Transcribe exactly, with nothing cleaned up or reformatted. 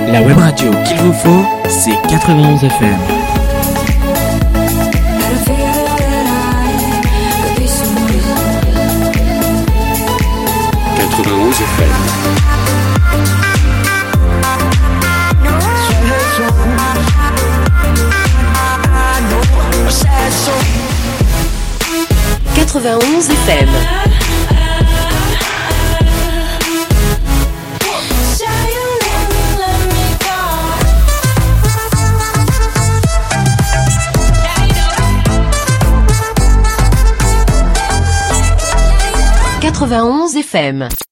La web radio qu'il vous faut, c'est quatre-vingt-onze F M. quatre-vingt-onze F M. quatre-vingt-onze F M. quatre-vingt-onze F M.